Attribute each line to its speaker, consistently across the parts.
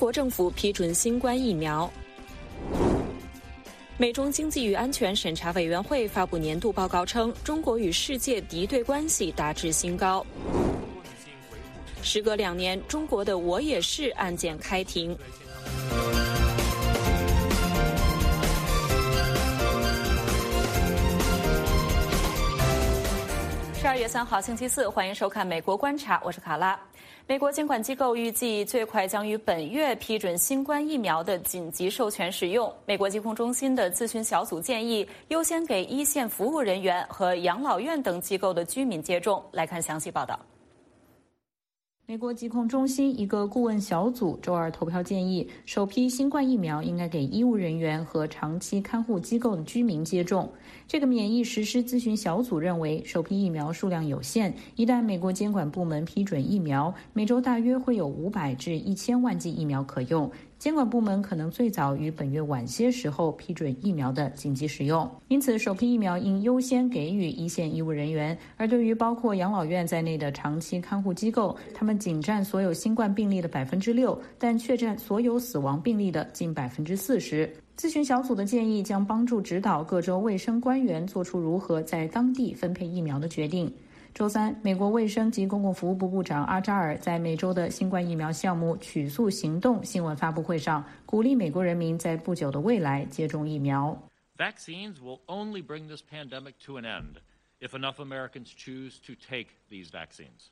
Speaker 1: 国政府批准新冠疫苗。美中经济与安全审查委员会发布年度报告称，中国与世界敌对关系达至新高。时隔2年，中国的我也是案件开庭。12月3号星期四，欢迎收看《美国观察》，我是卡拉。美国监管机构预计最快将于本月批准新冠疫苗的紧急授权使用。美国疾控中心的咨询小组建议优先给一线服务人员和养老院等机构的居民接种。来看详细报道。美国疾控中心一个顾问小组周二投票建议，首批新冠疫苗应该给医务人员和长期看护机构的居民接种。这个免疫实施咨询小组认为，首批疫苗数量有限，一旦美国监管部门批准疫苗，每周大约会有500至1000万剂疫苗可用。监管部门可能最早于本月晚些时候批准疫苗的紧急使用，因此首批疫苗应优先给予一线医务人员。而对于包括养老院在内的长期看护机构，他们仅占所有新冠病例的6%，但却占所有死亡病例的近40%。咨询小组的建议将帮助指导各州卫生官员做出如何在当地分配疫苗的决定。周三，美国卫生及公共服务部部长阿扎尔在美洲的新冠疫苗项目取速行动新闻发布会上，鼓励美国人民在不久的未来接种疫苗。
Speaker 2: Vaccines will only bring this pandemic to an end if enough Americans choose to take these vaccines.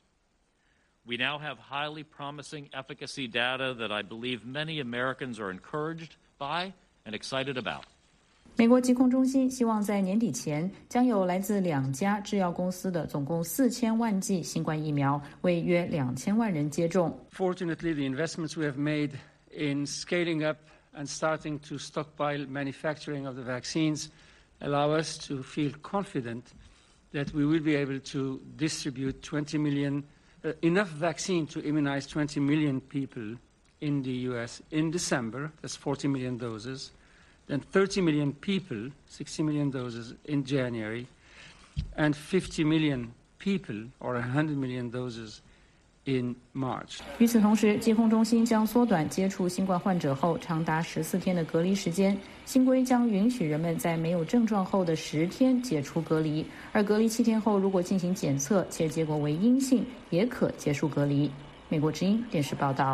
Speaker 2: We now have highly promising efficacy data that I believe many Americans are encouraged by and excited about.
Speaker 1: 美国疾控中心希望在年底前将有来自2家制药公司的总共4000万剂新冠疫苗为约2000万人接种。
Speaker 3: Fortunately, the investments we have made in scaling up and starting to stockpile manufacturing of the vaccines allow us to feel confident that we will be able to distribute 20 million, enough vaccine to immunize 20 million people in the US in December. That's 40 million doses.Then 30 million people, 60 million doses in January, and 50 million people, or 100 million doses, in March.
Speaker 1: 与此同时，疾控中心将缩短接触新冠患者后长达14天的隔离时间。新规将允许人们在没有症状后的10天解除隔离，而隔离7天后如果进行检测且结果为阴性，也可结束隔离。美国之音电视报道。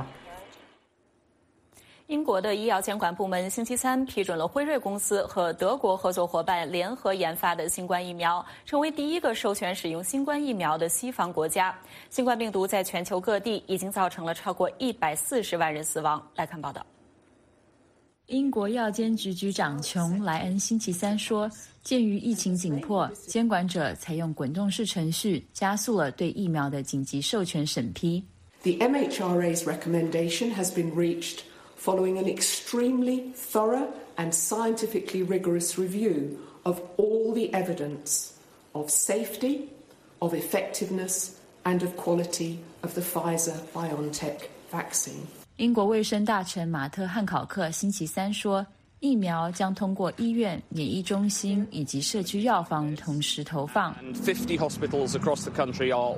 Speaker 1: 英国的医药监管部门星期三批准了辉瑞公司和德国合作伙伴联合研发的新冠疫苗，成为第一个授权使用新冠疫苗的西方国家。新冠病毒在全球各地已经造成了超过140万人死亡。来看报道。英国药监局局长琼·莱恩星期三说，鉴于疫情紧迫，监管者采用滚动式程序，加速了对疫苗的紧急授权审批。
Speaker 4: The MHRA's recommendation has been reached.Following an extremely thorough and scientifically rigorous review of all the evidence of safety, of effectiveness, and of quality of the Pfizer-BioNTech vaccine.
Speaker 1: 英国卫生大臣马特·汉考克星期三说，疫苗将通过医院、免疫中心以及社区药房同时投放。
Speaker 5: 50 hospitals across the country are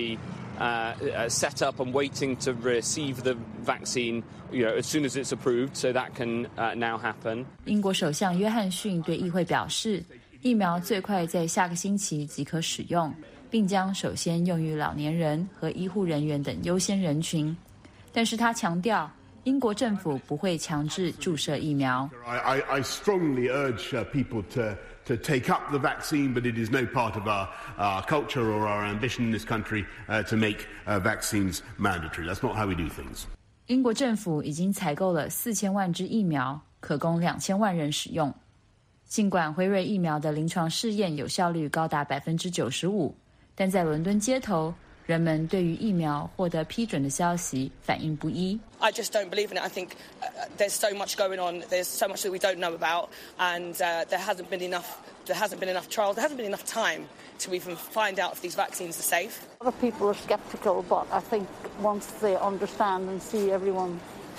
Speaker 5: already set up and waiting to receive the vaccine, as soon as it's approved, so that can now happen.
Speaker 1: 英国首相约翰逊对议会表示，疫苗最快在下个星期即可使用，并将首先用于老年人和医护人员等优先人群。但是他强调，英国政府不会强制注射疫苗。
Speaker 6: I strongly urge people to take up the vaccine, but it is no part of our culture or our ambition in this country to make vaccines mandatory. That's not how we do things.
Speaker 1: 英国政府已经采购了4000万支疫苗，可供2000万人使用。尽管辉瑞疫苗的临床试验有效率高达95%，但在伦敦街头，人们对于疫苗获得批准的消息反应不一。
Speaker 7: I just don't believe in it. I think there's so much going on. There's so much that we don't know about, and there hasn't been enough trials. There hasn't been enough time to even find out if these vaccines are safe.
Speaker 8: A lot of people are skeptical, but I think once they understand and see everyone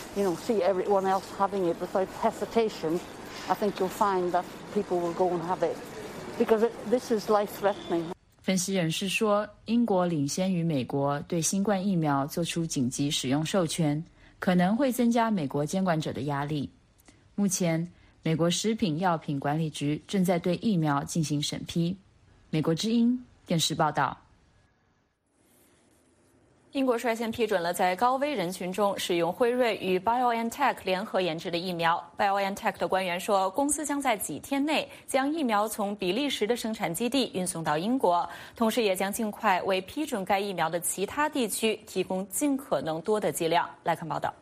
Speaker 8: else having it without hesitation, I think you'll find that people will go and have it, because this is life-threatening.
Speaker 1: 分析人士说，英国领先于美国对新冠疫苗做出紧急使用授权，
Speaker 9: 可能会增加美国监管者的压力。目前，美国食品药品管理局正在对疫苗进行审批。美国之音电视报道。
Speaker 1: 英国率先批准了在高危人群中使用辉瑞与 BioNTech 联合研制的疫苗。BioNTech 的官员说，公司将在几天内将疫苗从比利时的生产基地运送到英国，同时也将尽快为批准该疫苗的其他地区提供尽可能多的剂量。来看报道。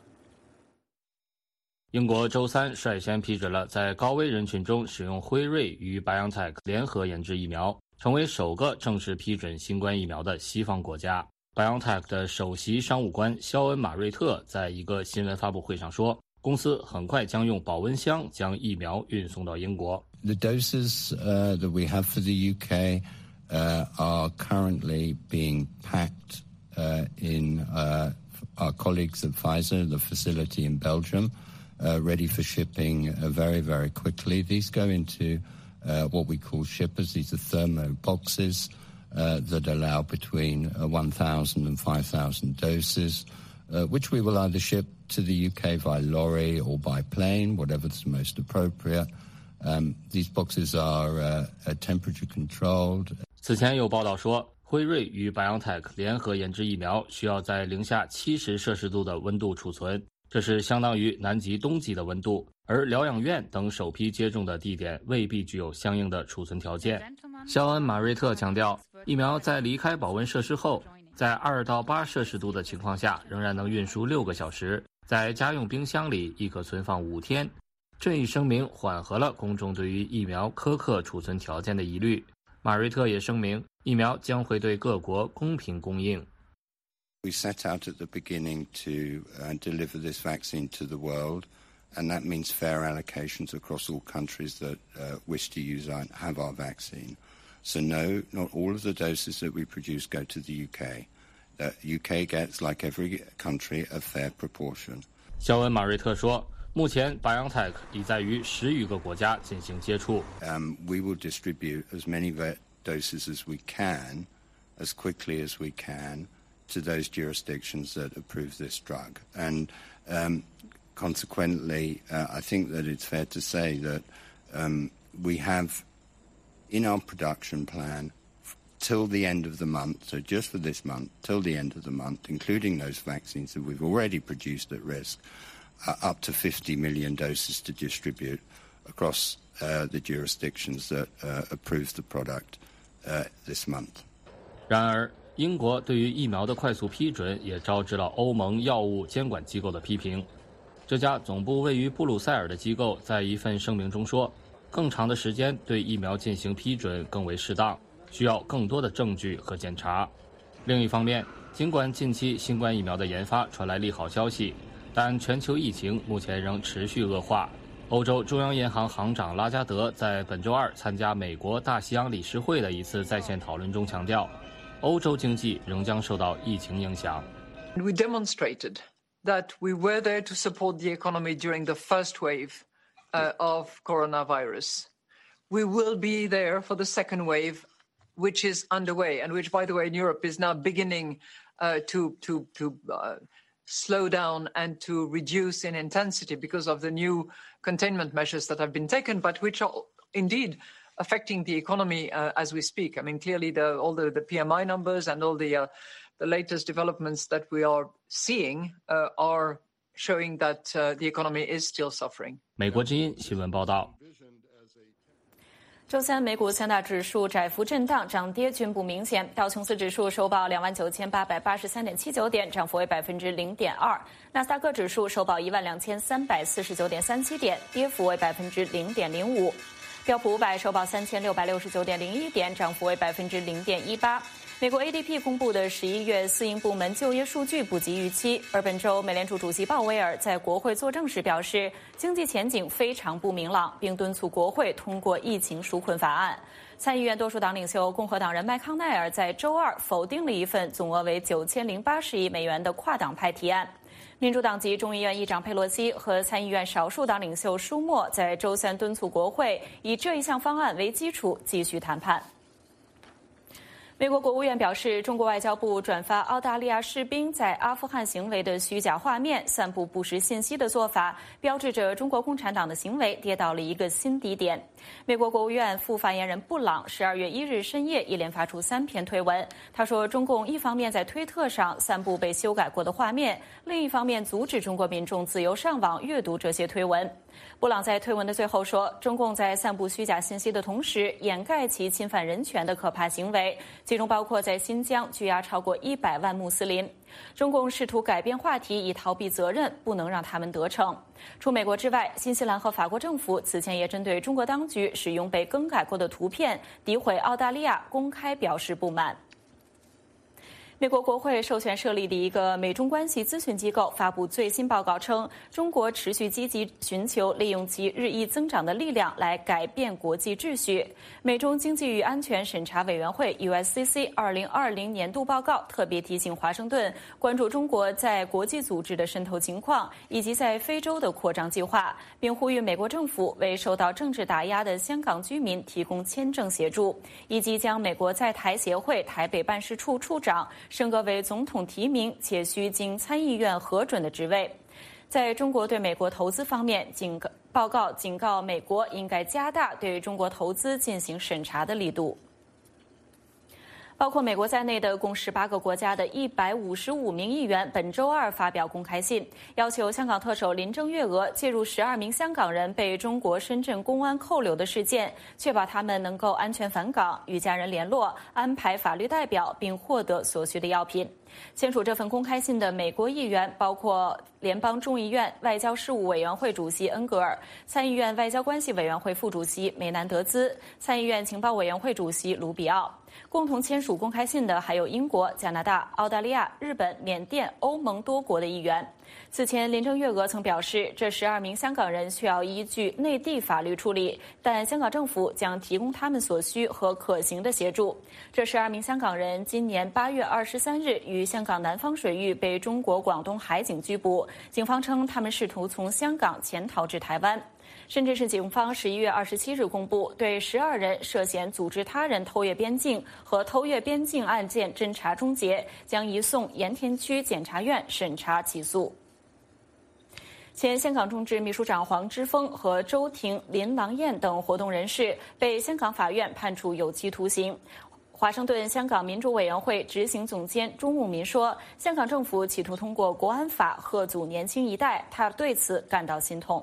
Speaker 10: 英国周三率先批准了在高危人群中使用辉瑞与 BioNTech 联合研制疫苗，成为首个正式批准新冠疫苗的西方国家。BioNTech 的首席商务官肖恩·马瑞特在一个新闻发布会上说，公司很快将用保温箱将疫苗运送到英国。
Speaker 11: The doses that we have for the UK are currently being packed in our colleagues at Pfizer, the facility in Belgium, ready for shipping very, very quickly. These go into what we call shippers. These are thermo boxes.That allow between 1,000 and 5,000 doses, which we will either ship to the UK by lorry or by plane, whatever's most appropriate. These boxes are temperature controlled.
Speaker 10: 此前有报道说，辉瑞与 BioNTech 联合研制疫苗需要在零下70摄氏度的温度储存，这是相当于南极、冬季的温度。而疗养院等首批接种的地点未必具有相应的储存条件。肖恩·马瑞特强调，疫苗在离开保温设施后，在2到8摄氏度的情况下仍然能运输6个小时，在家用冰箱里亦可存放5天。这一声明缓和了公众对于疫苗苛刻储存条件的疑虑。马瑞特也声明，疫苗将会对各国公平供应。
Speaker 11: We set out at the beginning to deliver this vaccine to the world.And that means fair allocations across all countries that wish to have our vaccine. So no, not all of the doses that we produce go to the UK. The UK gets, like every country, a fair proportion.
Speaker 10: 肖恩·马瑞特说，目前 BioNTech 已在于10余个国家进行接触。
Speaker 11: We will distribute as many doses as we can, as quickly as we can, to those jurisdictions that approve this drug. And,Consequently, I think that it's fair to say that we have in our production plan till the end of the month, so just for this month, till the end of the month, including those vaccines that we've already produced at risk, up to 50 million doses to distribute across the jurisdictions that approve the product this month.
Speaker 10: 然而，英国对于疫苗的快速批准也招致了欧盟药物监管机构的批评。这家总部位于布鲁塞尔的机构在一份声明中说，更长的时间对疫苗进行批准更为适当，需要更多的证据和检查。另一方面，尽管近期新冠疫苗的研发传来利好消息，但全球疫情目前仍持续恶化。欧洲中央银行行长拉加德在本周二参加美国大西洋理事会的一次在线讨论中强调，欧洲经济仍将受到疫情影响。
Speaker 12: We demonstrated that we were there to support the economy during the first wave of coronavirus. We will be there for the second wave, which is underway, and which, by the way, in Europe is now beginning to slow down and to reduce in intensity because of the new containment measures that have been taken, but which are indeed affecting the economy as we speak. I mean, clearly all the PMI numbers and all the latest developments that we are seeing are showing that the economy is still suffering.
Speaker 10: 美国之音新闻报道。
Speaker 1: 周三，美股三大指数窄幅震荡，涨跌均不明显。道琼斯指数收报29,883.79点，涨幅为0.2%；纳斯达克指数收报12,349.37点，跌幅为0.05%；标普500收报3,669.01点，涨幅为0.18%。美国 ADP 公布的11月私营部门就业数据不及预期，而本周美联储主席鲍威尔在国会作证时表示，经济前景非常不明朗，并敦促国会通过疫情纾困法案。参议院多数党领袖共和党人麦康奈尔在周二否定了一份总额为9080亿美元的跨党派提案。民主党籍众议院议长佩洛西和参议院少数党领袖舒默在周三敦促国会以这一项方案为基础继续谈判。 美国国务院表示，中国外交部转发澳大利亚士兵在阿富汗行为的虚假画面，散布不实信息的做法，标志着中国共产党的行为跌到了一个新低点。美国国务院副发言人布朗12月1日深夜一连发出3篇推文，他说，中共一方面在推特上散布被修改过的画面，另一方面阻止中国民众自由上网阅读这些推文。布朗在推文的最后说，中共在散布虚假信息的同时，掩盖其侵犯人权的可怕行为，其中包括在新疆拘押超过100万穆斯林。中共试图改变话题以逃避责任，不能让他们得逞。除美国之外，新西兰和法国政府此前也针对中国当局使用被更改过的图片诋毁澳大利亚公开表示不满。美国国会授权设立的一个美中关系咨询机构发布最新报告称，中国持续积极寻求利用其日益增长的力量来改变国际秩序。美中经济与安全审查委员会 USCC 2020年度报告特别提醒华盛顿关注中国在国际组织的渗透情况以及在非洲的扩张计划，并呼吁美国政府为受到政治打压的香港居民提供签证协助，以及将美国在台协会台北办事处处长升格为总统提名且需经参议院核准的职位。在中国对美国投资方面，报告警告美国应该加大对中国投资进行审查的力度。包括美国在内的共18个国家的155名议员本周二发表公开信，要求香港特首林郑月娥介入12名香港人被中国深圳公安扣留的事件，确保他们能够安全返港，与家人联络，安排法律代表，并获得所需的药品。签署这份公开信的美国议员包括联邦众议院外交事务委员会主席恩格尔、参议院外交关系委员会副主席梅南德兹、参议院情报委员会主席卢比奥。共同签署公开信的还有英国、加拿大、澳大利亚、日本、缅甸、欧盟多国的议员。此前，林郑月娥曾表示，这12名香港人需要依据内地法律处理，但香港政府将提供他们所需和可行的协助。这12名香港人今年8月23日于香港南方水域被中国广东海警拘捕，警方称他们试图从香港潜逃至台湾。深圳市警方11月27日公布，对12人涉嫌组织他人偷越边境和偷越边境案件侦查终结，将移送盐田区检察院审查起诉。前香港众志秘书长黄之锋和周庭、林郎燕等活动人士被香港法院判处有期徒刑。华盛顿香港民主委员会执行总监钟牧民说，香港政府企图通过国安法吓阻年轻一代，他对此感到心痛。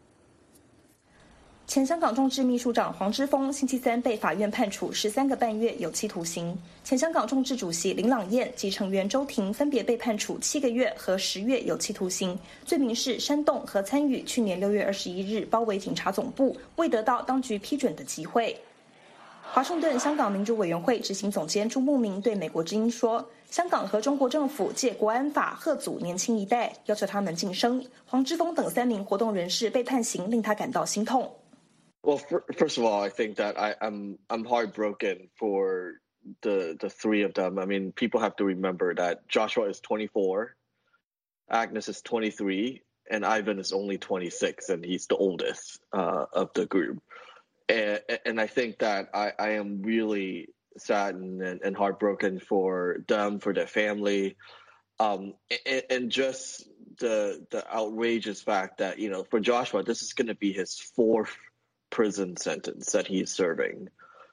Speaker 13: 前香港众志秘书长黄之锋星期三被法院判处13个半月有期徒刑，前香港众志主席林朗彦及成员周庭分别被判处7个月和10月有期徒刑，罪名是煽动和参与去年6月21日包围警察总部未得到当局批准的集会。华盛顿香港民主委员会执行总监朱牧民对美国之音说，香港和中国政府借国安法吓阻年轻一代，要求他们晋升。黄之锋等3名活动人士被判刑令他感到心痛。
Speaker 14: Well, first of all, I think that I'm heartbroken for the three of them. I mean, people have to remember that Joshua is 24, Agnes is 23, and Ivan is only 26, and he's the oldest of the group. And I think that I am really saddened and heartbroken for them, for their family, and just the outrageous fact that, you know, for Joshua, this is going to be his 4th prison sentence that he's serving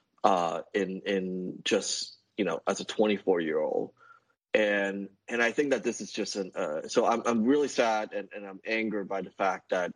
Speaker 14: in just, you know, as a 24-year-old. And I think that this is just so I'm really sad and I'm angered by the fact that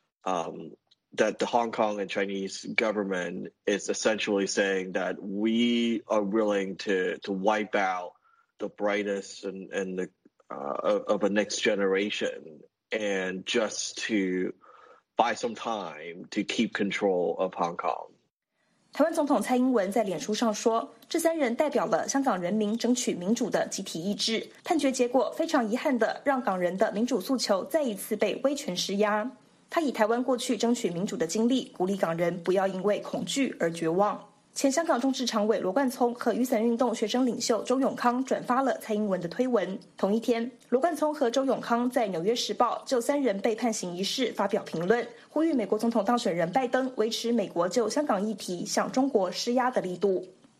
Speaker 14: that the Hong Kong and Chinese government is essentially saying that we are willing to wipe out the brightest and the of a next generation, and just to buy some time to keep control of Hong Kong.
Speaker 13: 台湾总统蔡英文在脸书上说，这3人代表了香港人民争取民主的集体意志，判决结果非常遗憾的让港人的民主诉求再一次被威权施压。他以台湾过去争取民主的经历，鼓励港人不要因为恐惧而绝望。前香港众志常委罗冠聪和雨伞运动学生领袖周永康转发了蔡英文的推文。同一天，罗冠聪和周永康在《纽约时报》就3人被判刑一事发表评论，呼吁美国总统当选人拜登维持美国就香港议题向中国施压的力度。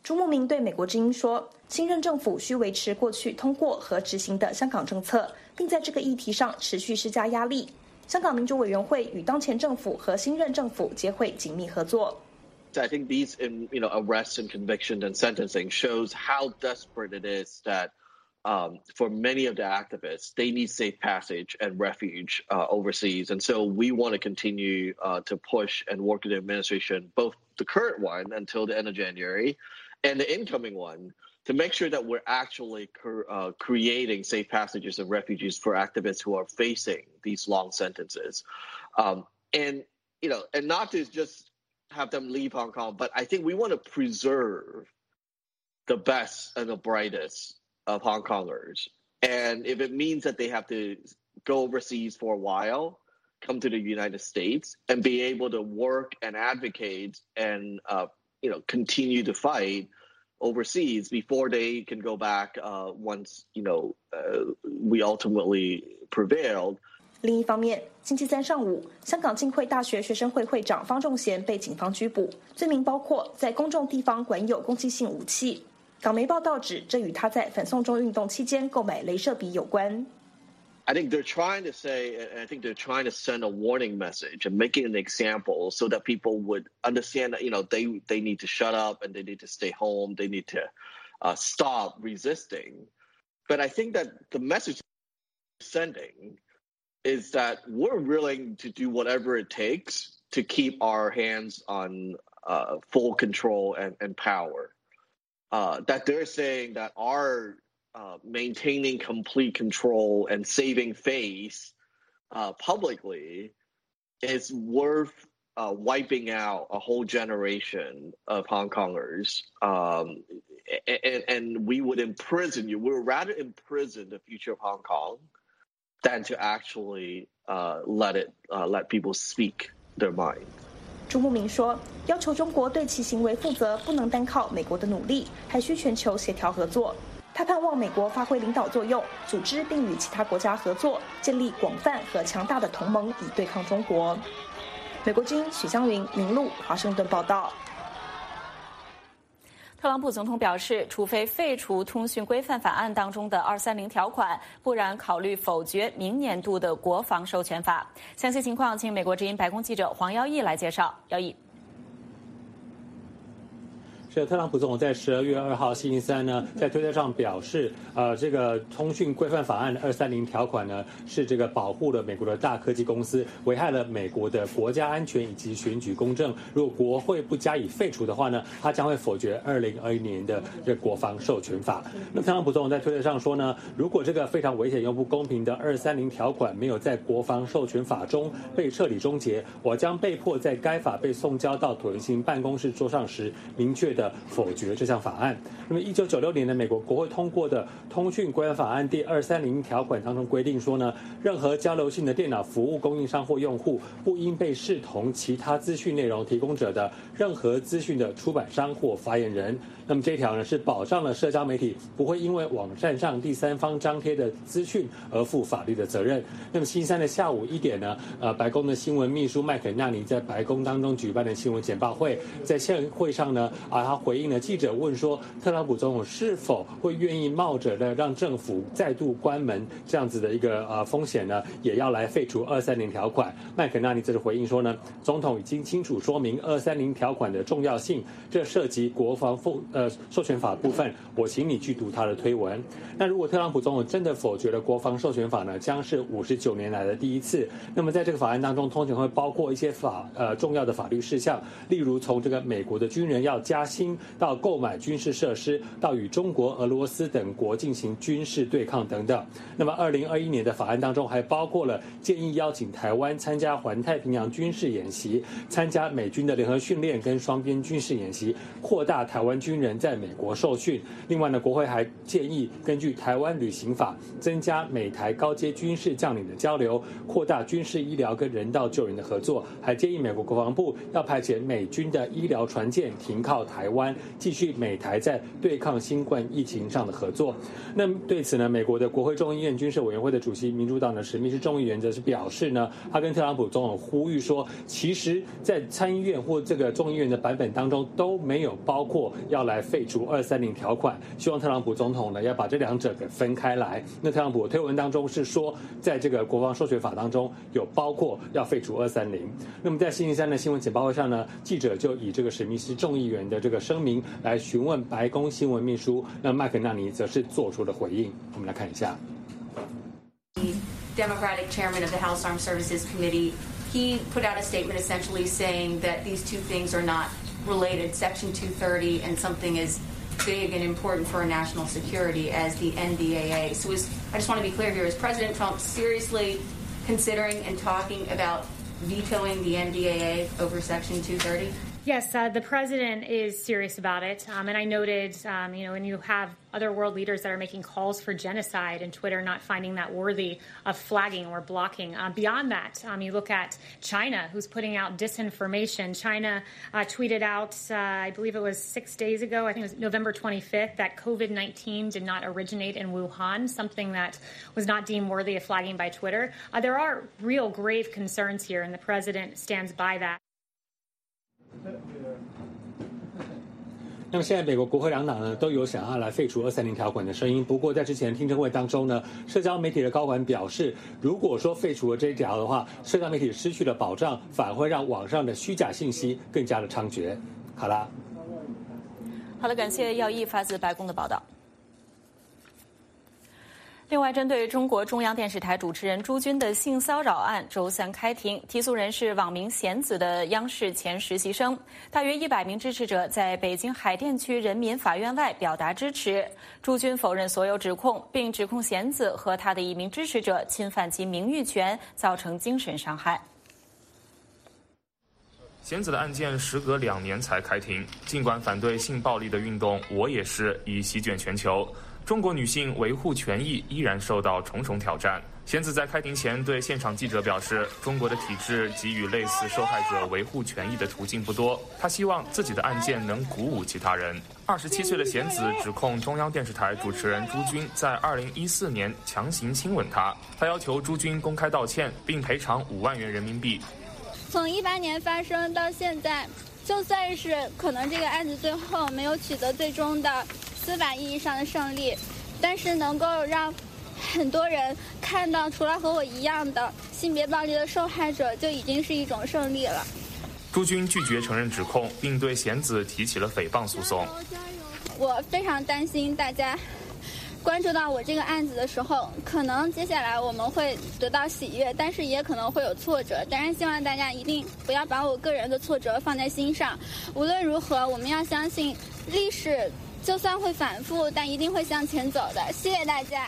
Speaker 13: 朱慕明对美国之音说，新任政府需维持过去通过和执行的香港政策，并在这个议题上持续施加压力。香港民主委员会与当前政府和新任政府皆会紧密合作。
Speaker 14: I think these, arrests and convictions and sentencing shows how desperate it is that for many of the activists, they need safe passage and refuge overseas. And so we want to continue to push and work with the administration, both the current one until the end of January and the incoming one, to make sure that we're actually creating safe passages and refuges for activists who are facing these long sentences. And not to just have them leave Hong Kong, but I think we want to preserve the best and the brightest of Hong Kongers. And if it means that they have to go overseas for a while, come to the United States and be able to work and advocate and, continue to fight overseas before they can go back once, we ultimately prevailed.
Speaker 13: 另一方面，星期三上午，香港浸会大学学生会会长方仲贤被警方拘捕，罪名包括在公众地方管有攻击性武器。港媒报道指，这与他在反送中运动期间购买雷射笔有关。
Speaker 14: I think they're trying to send a warning message and making an example so that people would understand that, they need to shut up and they need to stay home. They need to stop resisting. But I think that the message they're sending is that we're willing to do whatever it takes to keep our hands on full control and power. That they're saying that our maintaining complete control and saving face publicly is worth wiping out a whole generation of Hong Kongers. And we would imprison you. We would rather imprison the future of Hong Kong than to actually let people speak their mind.
Speaker 13: 朱慕明说，要求中国对其行为负责，不能单靠美国的努力，还需全球协调合作。他盼望美国发挥领导作用，组织并与其他国家合作，建立广泛和强大的同盟，以对抗中国。美国之音许湘云、明路华盛顿报道。
Speaker 1: 特朗普总统表示，除非废除通讯规范法案当中的230条款，不然考虑否决明年度的国防授权法。详细情况，请美国之音白宫记者黄耀义来介绍。耀义。
Speaker 15: 是特朗普总统在12月2号星期三呢，在推特上表示，这个通讯规范法案230条款呢，是这个保护了美国的大科技公司，危害了美国的国家安全以及选举公正。如果国会不加以废除的话呢，他将会否决2021年的这国防授权法。那特朗普总统在推特上说呢，如果这个非常危险又不公平的230条款没有在国防授权法中被彻底终结，我将被迫在该法被送交到椭圆形办公室桌上时，明确的否决这项法案。那么1996年的美国国会通过的通讯规范法案第230条款当中规定说呢，任何交流性的电脑服务供应商或用户不应被视同其他资讯内容提供者的任何资讯的出版商或发言人。那么这条呢是保障了社交媒体不会因为网站上第三方张贴的资讯而负法律的责任。那么星期三的下午1点呢，白宫的新闻秘书麦肯纳尼在白宫当中举办的新闻简报会，在线会上呢，他回应了记者问说，特朗普总统是否会愿意冒着的让政府再度关门这样子的一个风险呢，也要来废除230条款。麦肯纳尼则是回应说呢，总统已经清楚说明230条款的重要性，这涉及国防授权法部分，我请你去读他的推文。那如果特朗普总统真的否决了国防授权法呢，将是59年来的第一次。那么在这个法案当中，通常会包括一些重要的法律事项，例如从这个美国的军人要加薪，到购买军事设施，到与中国、俄罗斯等国进行军事对抗等等。那么2021年的法案当中还包括了建议邀请台湾参加环太平洋军事演习，参加美军的联合训练跟双边军事演习，扩大台湾军人在美国受训。另外呢，国会还建议根据台湾旅行法，增加美台高阶军事将领的交流，扩大军事医疗跟人道救援的合作，还建议美国国防部要派遣美军的医疗船舰停靠台湾。 湾，继续美台在对抗新冠疫情上的合作。那么对此呢，美国的国会众议院军事委员会的主席民主党的史密斯众议员则是表示呢，他跟特朗普总统呼吁说，其实在参议院或这个众议院的版本当中都没有包括要来废除230条款，希望特朗普总统呢要把这两者给分开来。那特朗普推文当中是说，在这个国防授权法当中有包括要废除230。那么在星期三的新闻简报会上呢，记者就以这个史密斯众议员的这个声明来询问白宫新闻秘书，那麦肯纳尼则是做出了回应。我们来看一下。
Speaker 16: Democratic chairman of the House Armed Services Committee, he put out a statement essentially saying that these two things are not related, Section 230 and something as big and important for our national security as the NDAA. So I just want to be clear here, is President Trump seriously considering and talking about vetoing the NDAA over Section 230?
Speaker 17: Yes, the president is serious about it. And I noted, when you have other world leaders that are making calls for genocide and Twitter not finding that worthy of flagging or blocking. Beyond that, you look at China, who's putting out disinformation. China tweeted out, I believe it was 6 days ago, I think it was November 25th, that COVID-19 did not originate in Wuhan, something that was not deemed worthy of flagging by Twitter. There are real grave concerns here, and the president stands by that.
Speaker 15: 那么现在美国国会两党呢都有想要来废除230条款的声音，不过在之前听证会当中呢，社交媒体的高管表示，如果说废除了这一条的话，社交媒体失去了保障，反而会让网上的虚假信息更加的猖獗。好啦，
Speaker 1: 好了，感谢耀毅发自白宫的报道。另外，针对中国中央电视台主持人朱军的性骚扰案，周三开庭，提诉人是网名贤子的央视前实习生。大约100名支持者在北京海淀区人民法院外表达支持。朱军否认所有指控，并指控贤子和他的一名支持者侵犯其名誉权，造成精神伤害。
Speaker 18: 贤子的案件时隔2年才开庭，尽管反对性暴力的运动我也是已席卷全球，中国女性维护权益依然受到重重挑战。贤子在开庭前对现场记者表示，中国的体制给予类似受害者维护权益的途径不多，他希望自己的案件能鼓舞其他人。27岁的贤子指控中央电视台主持人朱军在2014年强行亲吻他，他要求朱军公开道歉并赔偿5万元人民币。
Speaker 19: 从18年发生到现在，就算是可能这个案子最后没有取得最终的司法意义上的胜利，但是能够让很多人看到除了和我一样的性别暴力的受害者，就已经是一种胜利了。
Speaker 18: 朱军拒绝承认指控，并对贤子提起了诽谤诉讼。
Speaker 19: 我非常担心大家关注到我这个案子的时候，可能接下来我们会得到喜悦，但是也可能会有挫折。当然希望大家一定不要把我个人的挫折放在心上。无论如何，我们要相信历史就算会反复，但一定会向前走的。谢谢大家。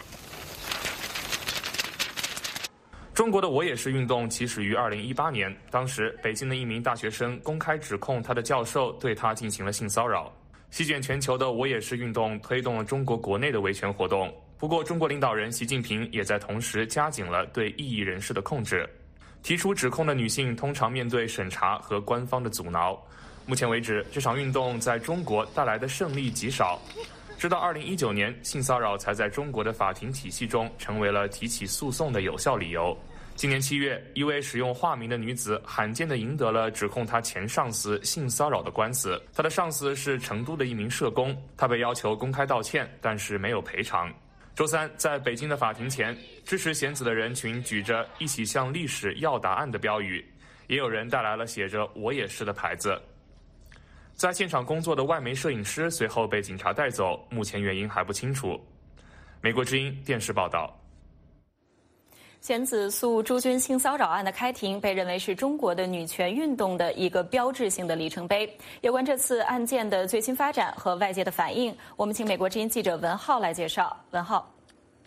Speaker 18: 中国的我也是运动起始于2018年，当时北京的一名大学生公开指控他的教授对他进行了性骚扰。席卷全球的我也是运动推动了中国国内的维权活动，不过中国领导人习近平也在同时加紧了对异议人士的控制。提出指控的女性通常面对审查和官方的阻挠。目前为止，这场运动在中国带来的胜利极少。直到2019年，性骚扰才在中国的法庭体系中成为了提起诉讼的有效理由。今年7月，一位使用化名的女子罕见地赢得了指控她前上司性骚扰的官司。她的上司是成都的一名社工，她被要求公开道歉，但是没有赔偿。周三，在北京的法庭前，支持贤子的人群举着一起向历史要答案的标语，也有人带来了写着我也是的牌子。在现场工作的外媒摄影师随后被警察带走，目前原因还不清楚。美国之音电视报道。
Speaker 1: 贤子诉朱军性骚扰案的开庭被认为是中国的女权运动的一个标志性的里程碑。有关这次案件的最新发展和外界的反应，我们请美国之音记者文浩来介绍。文浩。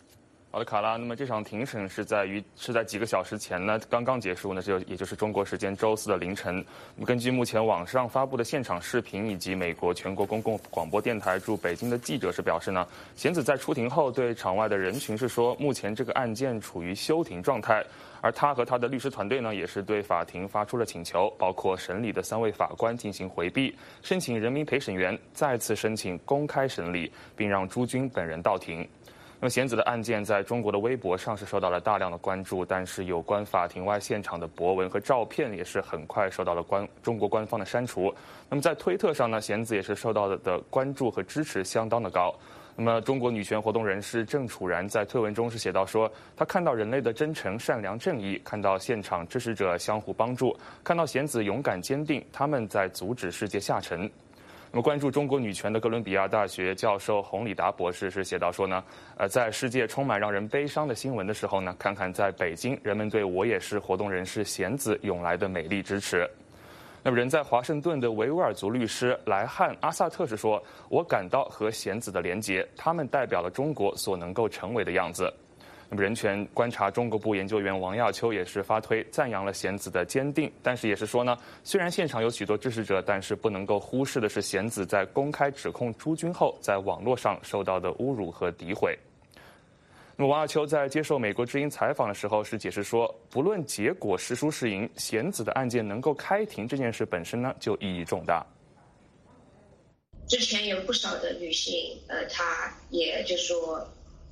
Speaker 18: 好的，卡拉。那么这场庭审是在几个小时前呢刚刚结束呢，也就是中国时间周四的凌晨。那么根据目前网上发布的现场视频以及美国全国公共广播电台驻北京的记者是表示呢，贤子在出庭后对场外的人群是说，目前这个案件处于休庭状态。而他和他的律师团队呢，也是对法庭发出了请求，包括审理的3位法官进行回避，申请人民陪审员再次申请公开审理，并让朱军本人到庭。那么贤子的案件在中国的微博上是受到了大量的关注，但是有关法庭外现场的博文和照片也是很快受到了中国官方的删除。那么在推特上呢，贤子也是受到的关注和支持相当的高。那么中国女权活动人士郑楚然在推文中是写到说，他看到人类的真诚、善良、正义，看到现场支持者相互帮助，看到贤子勇敢坚定，他们在阻止世界下沉。那么关注中国女权的哥伦比亚大学教授洪礼达博士是写到说呢，在世界充满让人悲伤的新闻的时候呢，看看在北京人们对我也是活动人士贤子涌来的美丽支持。那么人在华盛顿的维吾尔族律师莱汉阿萨特是说，我感到和贤子的连结，他们代表了中国所能够成为的样子。那么人权观察中国部研究员王亚秋也是发推赞扬了贤子的坚定，但是也是说呢，虽然现场有许多支持者，但是不能够忽视的是贤子在公开指控朱军后在网络上受到的侮辱和诋毁。那么王亚秋在接受美国之音采访的时候是解释说，不论结果是输是赢，贤子的案件能够开庭这件事本身呢就意义重大。
Speaker 20: 之前有不少的女性，她也就说，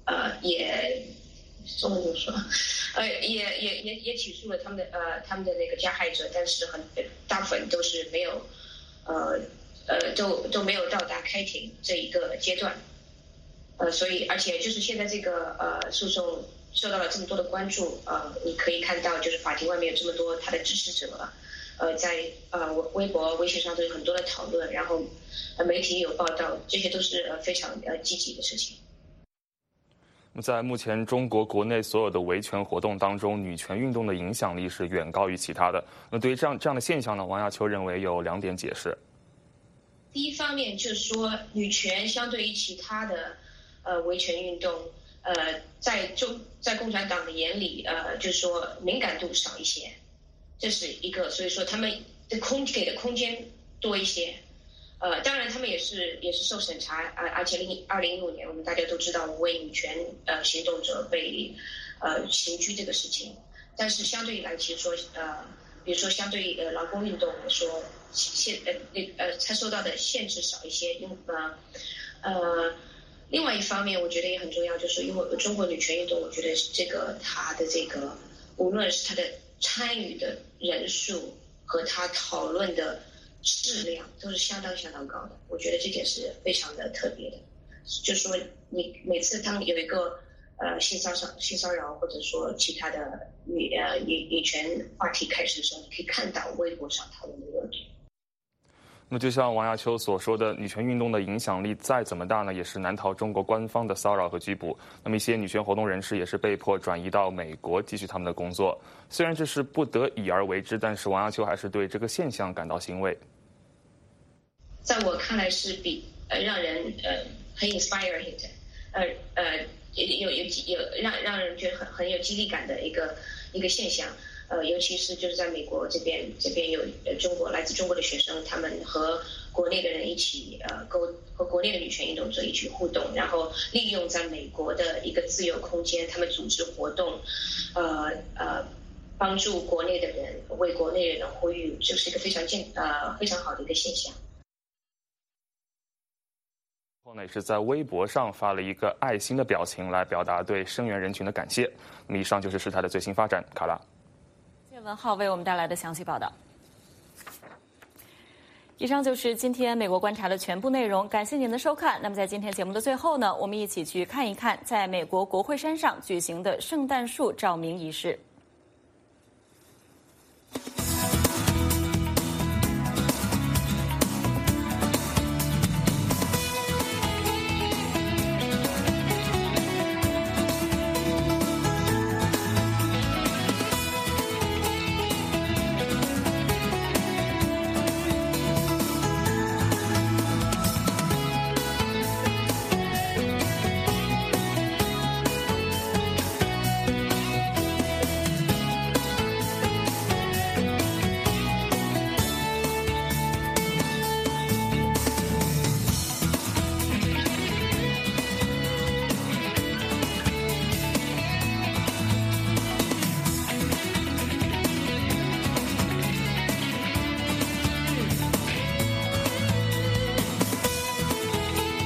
Speaker 20: 中文怎么说？也起诉了他们的那个加害者，但是大部分都是没有，都没有到达开庭这一个阶段。所以而且就是现在这个诉讼受到了这么多的关注，你可以看到就是法庭外面有这么多他的支持者，在微博、微信上都有很多的讨论，然后媒体有报道，这些都是非常积极的事情。
Speaker 18: 在目前中国国内所有的维权活动当中，女权运动的影响力是远高于其他的。那对于这样的现象呢，王亚秋认为有2点解释。
Speaker 20: 第一方面就是说，女权相对于其他的维权运动，在共产党的眼里，就是说敏感度少一些，这是一个，所以说他们的给的空间多一些。当然他们也是受审查，而且2015年我们大家都知道无畏女权行动者被刑拘这个事情，但是相对来其实说比如说相对于劳工运动来说，它受到的限制少一些，另外一方面我觉得也很重要，就是因为中国女权运动，我觉得这个它的这个无论是它的参与的人数和它讨论的质量都是相当高的，我觉得这点是非常的特别的。就是说你每次当有一个性骚扰或者说其他的女权话题开始的时候，你可以看到微博上讨论的热点。
Speaker 18: 那么就像王亚秋所说的，女权运动的影响力再怎么大呢，也是难逃中国官方的骚扰和拘捕。那么一些女权活动人士也是被迫转移到美国继续他们的工作。虽然这是不得已而为之，但是王亚秋还是对这个现象感到欣慰。
Speaker 20: 在我看来是比让人很 inspiring 的，有让人觉得很有激励感的一个现象。尤其是就是在美国这边有来自中国的学生，他们和国内的人一起和国内的女权运动者一起互动，然后利用在美国的一个自由空间，他们组织活动，帮助国内的人，为国内人呼吁，就是一个非常好的一个现象。
Speaker 18: 后呢，也是在微博上发了一个爱心的表情来表达对声援人群的感谢。那么以上就是事态的最新发展，卡拉。
Speaker 1: 谢文浩为我们带来的详细报道。以上就是今天美国观察的全部内容，感谢您的收看。那么在今天节目的最后呢，我们一起去看一看在美国国会山上举行的圣诞树照明仪式。